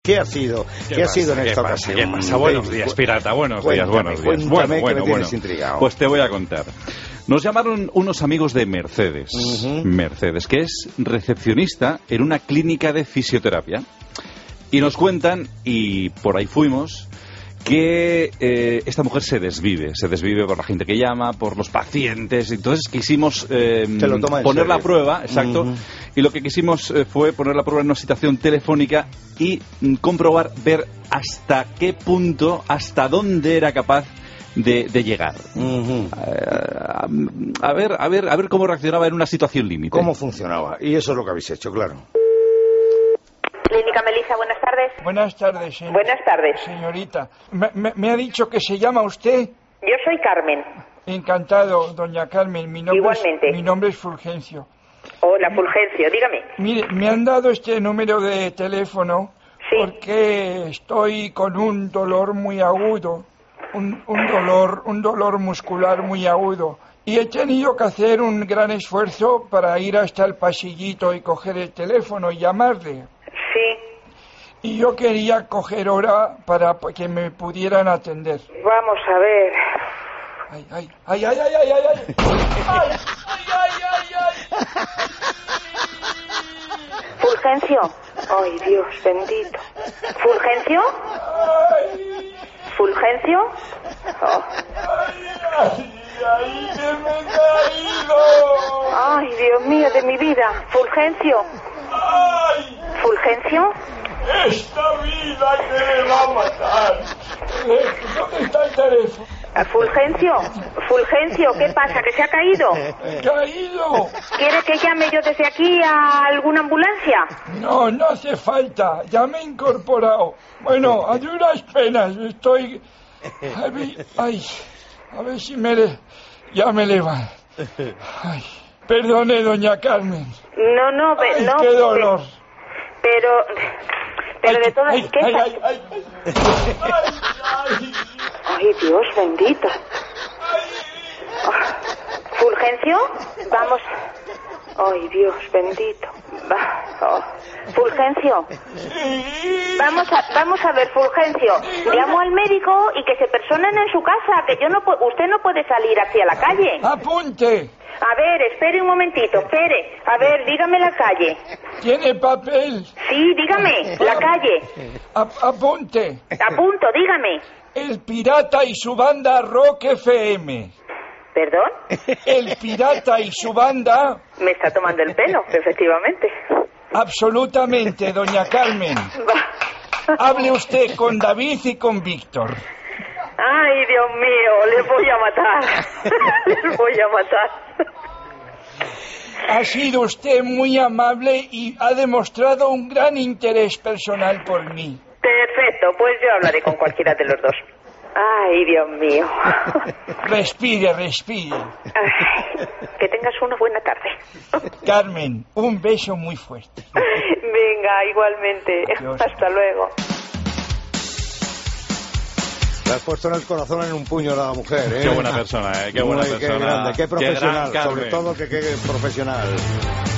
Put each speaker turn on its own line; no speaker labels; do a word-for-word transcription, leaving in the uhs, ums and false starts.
¿Qué ha sido? ¿Qué, ¿Qué ha sido en esta ocasión?
¿Qué pasa? Buenos días, pirata, buenos días, buenos días.
Cuéntame,
bueno,
bueno,
bueno,
bueno.
Pues te voy a contar. Nos llamaron unos amigos de Mercedes, uh-huh. Mercedes, que es recepcionista en una clínica de fisioterapia. Y nos cuentan, y por ahí fuimos, que eh, esta mujer se desvive, se desvive por la gente que llama, por los pacientes. Entonces quisimos eh, poner la prueba, exacto, uh-huh. y lo que quisimos eh, fue poner la prueba en una situación telefónica y mm, comprobar, ver hasta qué punto, hasta dónde era capaz de, de llegar. Uh-huh. a, a ver, a ver, a ver cómo reaccionaba en una situación límite.
¿Cómo funcionaba? Y eso es lo que habéis hecho, claro.
Clínica Melissa, buenas tardes.
Buenas tardes, señor.
Buenas tardes.
Señorita, me, me, me ha dicho que se llama usted.
Yo soy Carmen.
Encantado, doña Carmen. Mi nombre
Igualmente.
Es, mi nombre es Fulgencio.
Hola, Fulgencio, dígame.
Mire, me han dado este número de teléfono
sí.
porque estoy con un dolor muy agudo, un, un dolor, un dolor muscular muy agudo. Y he tenido que hacer un gran esfuerzo para ir hasta el pasillito y coger el teléfono y llamarle.
Sí.
Y yo quería coger hora para que me pudieran atender.
Vamos a ver.
Ay, ay, ay, ay, ay, ay, ay, ay. Ay, ay, ay, ay.
Fulgencio. Ay, Dios bendito. ¿Fulgencio?
Ay.
¿Fulgencio? Oh.
Ay, ay, ay, que me he caído.
Ay, Dios mío de mi vida. Fulgencio.
Ay.
¿Fulgencio?
Esta vida que me va a matar. ¿Dónde está el teléfono?
Fulgencio, Fulgencio, ¿qué pasa? ¿Que se ha caído?
¡Caído!
¿Quiere que llame yo desde aquí a alguna ambulancia?
No, no hace falta. Ya me he incorporado. Bueno, a duras penas estoy... A ver, ay, a ver si me... Le... Ya me levanto. Ay, perdone, doña Carmen.
No, no,
ay,
no.
qué dolor.
Pero... Pero
ay,
de todas...
ay,
¿qué
ay, ay, ay, ay, ay.
Ay, Dios bendito. Oh. ¿Fulgencio? Vamos. Ay, Dios bendito. Oh. ¿Fulgencio? Vamos a, vamos a ver, Fulgencio. Llamo al médico y que se personen en su casa, que yo no pu- usted no puede salir hacia la calle.
¡Apunte!
A ver, espere un momentito, espere. A ver, dígame la calle.
¿Tiene papel?
Sí, dígame, la calle.
A- apunte.
Apunto, dígame.
El Pirata y su banda Rock F M.
¿Perdón?
El Pirata y su banda...
Me está tomando el pelo, efectivamente.
Absolutamente, doña Carmen.
Va.
Hable usted con David y con Víctor.
Ay, Dios mío, les voy a matar. Les voy a matar.
Ha sido usted muy amable y ha demostrado un gran interés personal por mí.
Perfecto, pues yo hablaré con cualquiera de los dos. Ay, Dios mío.
Respire, respire.
Ay, que tengas una buena tarde.
Carmen, un beso muy fuerte.
Venga, igualmente.
Adiós.
Hasta luego.
Le has puesto en el corazón en un puño a la mujer, ¿eh?
Qué buena persona, ¿eh? Qué buena
Muy,
persona.
Qué grande, qué profesional,
qué gran
sobre todo que qué profesional.